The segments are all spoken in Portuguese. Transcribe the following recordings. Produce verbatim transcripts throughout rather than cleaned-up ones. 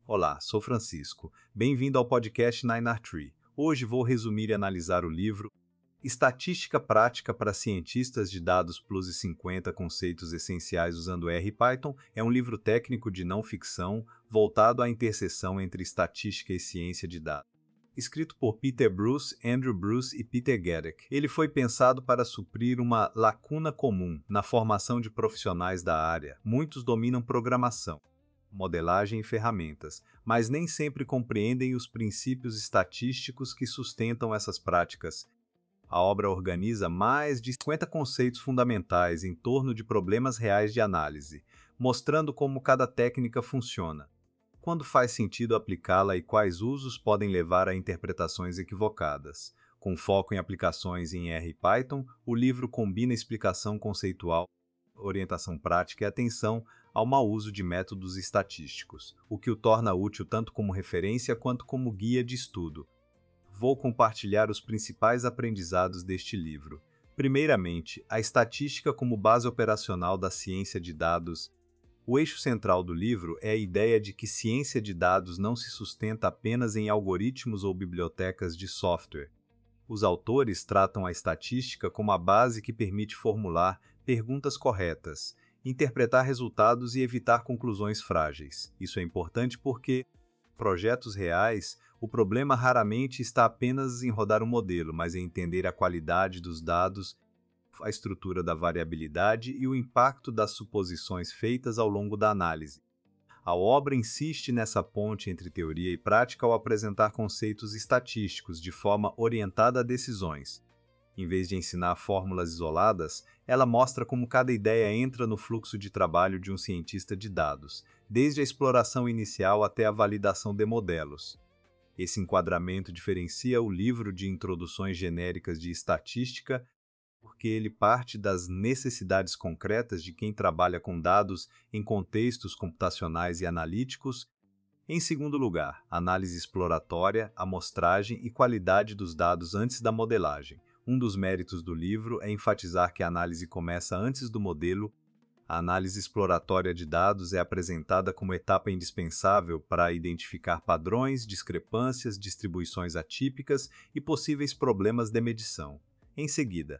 Olá, sou Francisco. Bem-vindo ao podcast Nine R Tree. Hoje vou resumir e analisar o livro Estatística Prática para Cientistas de Dados Plus e cinquenta Conceitos Essenciais usando R e Python. É um livro técnico de não ficção voltado à interseção entre estatística e ciência de dados. Escrito por Peter Bruce, Andrew Bruce e Peter Gadak. Ele foi pensado para suprir uma lacuna comum na formação de profissionais da área. Muitos dominam programação, modelagem e ferramentas, mas nem sempre compreendem os princípios estatísticos que sustentam essas práticas. A obra organiza mais de cinquenta conceitos fundamentais em torno de problemas reais de análise, mostrando como cada técnica funciona, quando faz sentido aplicá-la e quais usos podem levar a interpretações equivocadas. Com foco em aplicações em R e Python, o livro combina explicação conceitual, orientação prática e atenção ao mau uso de métodos estatísticos, o que o torna útil tanto como referência quanto como guia de estudo. Vou compartilhar os principais aprendizados deste livro. Primeiramente, a estatística como base operacional da ciência de dados. O eixo central do livro é a ideia de que ciência de dados não se sustenta apenas em algoritmos ou bibliotecas de software. Os autores tratam a estatística como a base que permite formular perguntas corretas, interpretar resultados e evitar conclusões frágeis. Isso é importante porque, em projetos reais, o problema raramente está apenas em rodar um modelo, mas em entender a qualidade dos dados, a estrutura da variabilidade e o impacto das suposições feitas ao longo da análise. A obra insiste nessa ponte entre teoria e prática ao apresentar conceitos estatísticos de forma orientada a decisões. Em vez de ensinar fórmulas isoladas, ela mostra como cada ideia entra no fluxo de trabalho de um cientista de dados, desde a exploração inicial até a validação de modelos. Esse enquadramento diferencia o livro de introduções genéricas de estatística, porque ele parte das necessidades concretas de quem trabalha com dados em contextos computacionais e analíticos. Em segundo lugar, análise exploratória, amostragem e qualidade dos dados antes da modelagem. Um dos méritos do livro é enfatizar que a análise começa antes do modelo. A análise exploratória de dados é apresentada como etapa indispensável para identificar padrões, discrepâncias, distribuições atípicas e possíveis problemas de medição. Em seguida,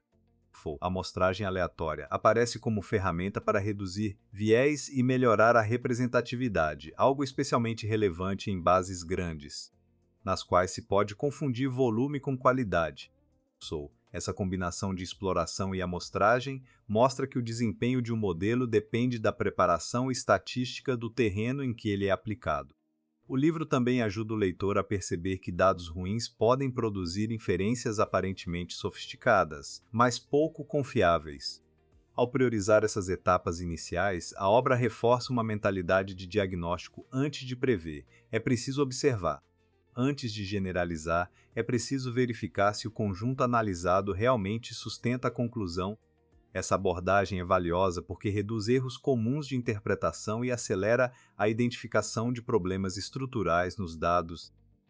a amostragem aleatória aparece como ferramenta para reduzir viés e melhorar a representatividade, algo especialmente relevante em bases grandes, nas quais se pode confundir volume com qualidade. Essa combinação de exploração e amostragem mostra que o desempenho de um modelo depende da preparação estatística do terreno em que ele é aplicado. O livro também ajuda o leitor a perceber que dados ruins podem produzir inferências aparentemente sofisticadas, mas pouco confiáveis. Ao priorizar essas etapas iniciais, a obra reforça uma mentalidade de diagnóstico antes de prever. É preciso observar. Antes de generalizar, é preciso verificar se o conjunto analisado realmente sustenta a conclusão. Essa abordagem é valiosa porque reduz erros comuns de interpretação e acelera a identificação de problemas estruturais nos dados.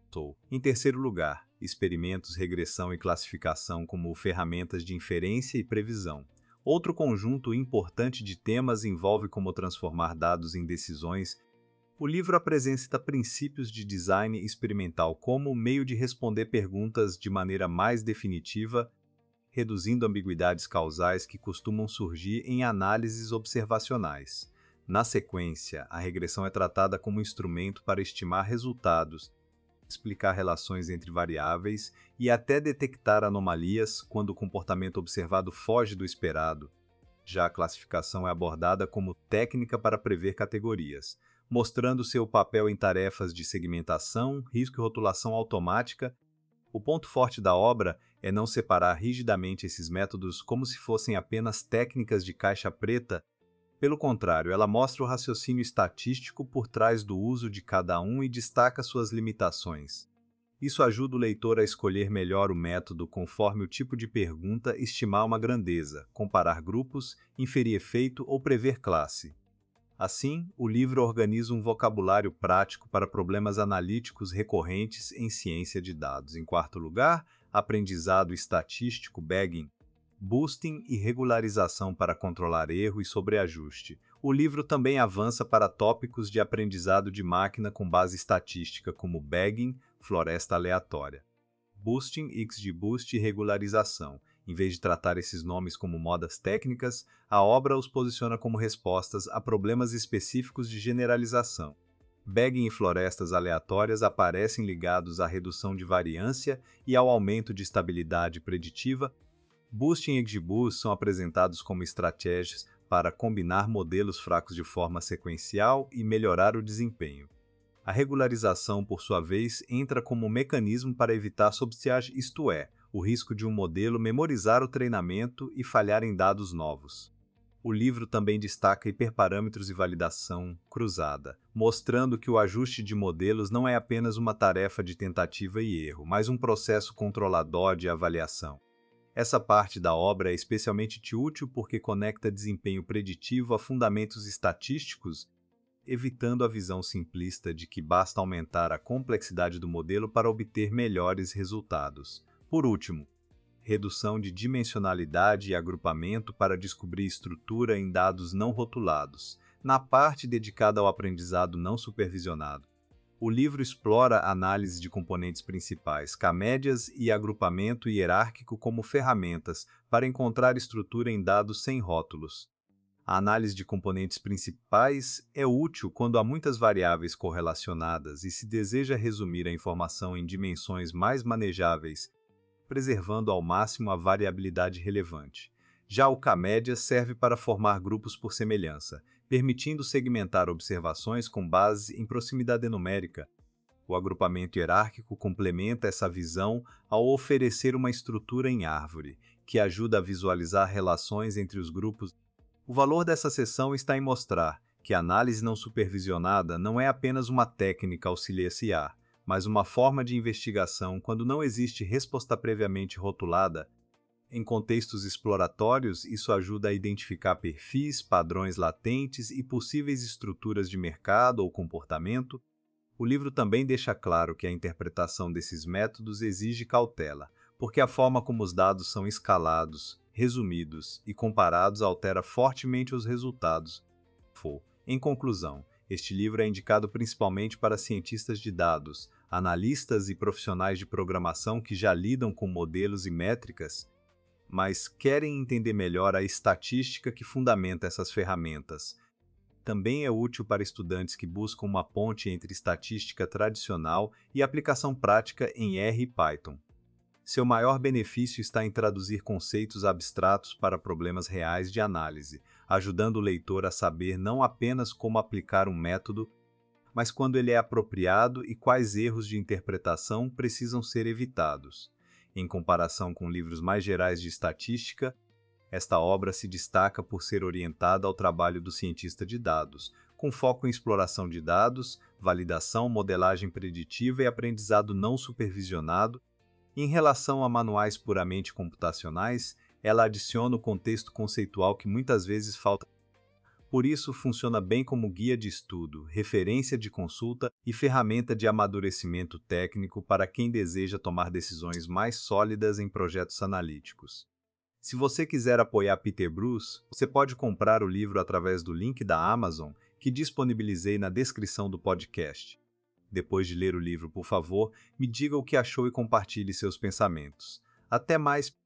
Em terceiro lugar, experimentos, regressão e classificação como ferramentas de inferência e previsão. Outro conjunto importante de temas envolve como transformar dados em decisões. O livro apresenta princípios de design experimental como meio de responder perguntas de maneira mais definitiva, reduzindo ambiguidades causais que costumam surgir em análises observacionais. Na sequência, a regressão é tratada como instrumento para estimar resultados, explicar relações entre variáveis e até detectar anomalias quando o comportamento observado foge do esperado. Já a classificação é abordada como técnica para prever categorias, mostrando seu papel em tarefas de segmentação, risco e rotulação automática. O ponto forte da obra é não separar rigidamente esses métodos como se fossem apenas técnicas de caixa preta. Pelo contrário, ela mostra o raciocínio estatístico por trás do uso de cada um e destaca suas limitações. Isso ajuda o leitor a escolher melhor o método conforme o tipo de pergunta, estimar uma grandeza, comparar grupos, inferir efeito ou prever classe. Assim, o livro organiza um vocabulário prático para problemas analíticos recorrentes em ciência de dados. Em quarto lugar, aprendizado estatístico, bagging, boosting e regularização para controlar erro e sobreajuste. O livro também avança para tópicos de aprendizado de máquina com base estatística, como bagging, floresta aleatória, boosting, XGBoost e regularização. Em vez de tratar esses nomes como modas técnicas, a obra os posiciona como respostas a problemas específicos de generalização. Bagging e florestas aleatórias aparecem ligados à redução de variância e ao aumento de estabilidade preditiva. Boosting e XGBoost são apresentados como estratégias para combinar modelos fracos de forma sequencial e melhorar o desempenho. A regularização, por sua vez, entra como um mecanismo para evitar subsidiagem, isto é, o risco de um modelo memorizar o treinamento e falhar em dados novos. O livro também destaca hiperparâmetros e validação cruzada, mostrando que o ajuste de modelos não é apenas uma tarefa de tentativa e erro, mas um processo controlador de avaliação. Essa parte da obra é especialmente útil porque conecta desempenho preditivo a fundamentos estatísticos, evitando a visão simplista de que basta aumentar a complexidade do modelo para obter melhores resultados. Por último, redução de dimensionalidade e agrupamento para descobrir estrutura em dados não rotulados, na parte dedicada ao aprendizado não supervisionado. O livro explora a análise de componentes principais, camédias e agrupamento hierárquico como ferramentas para encontrar estrutura em dados sem rótulos. A análise de componentes principais é útil quando há muitas variáveis correlacionadas e se deseja resumir a informação em dimensões mais manejáveis, preservando ao máximo a variabilidade relevante. Já o camédia serve para formar grupos por semelhança, permitindo segmentar observações com base em proximidade numérica. O agrupamento hierárquico complementa essa visão ao oferecer uma estrutura em árvore, que ajuda a visualizar relações entre os grupos. O valor dessa seção está em mostrar que a análise não supervisionada não é apenas uma técnica auxiliar, mas uma forma de investigação quando não existe resposta previamente rotulada. Em contextos exploratórios, isso ajuda a identificar perfis, padrões latentes e possíveis estruturas de mercado ou comportamento. O livro também deixa claro que a interpretação desses métodos exige cautela, porque a forma como os dados são escalados, resumidos e comparados altera fortemente os resultados. Em conclusão, este livro é indicado principalmente para cientistas de dados, analistas e profissionais de programação que já lidam com modelos e métricas, mas querem entender melhor a estatística que fundamenta essas ferramentas. Também é útil para estudantes que buscam uma ponte entre estatística tradicional e aplicação prática em R e Python. Seu maior benefício está em traduzir conceitos abstratos para problemas reais de análise, ajudando o leitor a saber não apenas como aplicar um método, mas quando ele é apropriado e quais erros de interpretação precisam ser evitados. Em comparação com livros mais gerais de estatística, esta obra se destaca por ser orientada ao trabalho do cientista de dados, com foco em exploração de dados, validação, modelagem preditiva e aprendizado não supervisionado. Em relação a manuais puramente computacionais, ela adiciona o contexto conceitual que muitas vezes falta. Por isso, funciona bem como guia de estudo, referência de consulta e ferramenta de amadurecimento técnico para quem deseja tomar decisões mais sólidas em projetos analíticos. Se você quiser apoiar Peter Bruce, você pode comprar o livro através do link da Amazon que disponibilizei na descrição do podcast. Depois de ler o livro, por favor, me diga o que achou e compartilhe seus pensamentos. Até mais!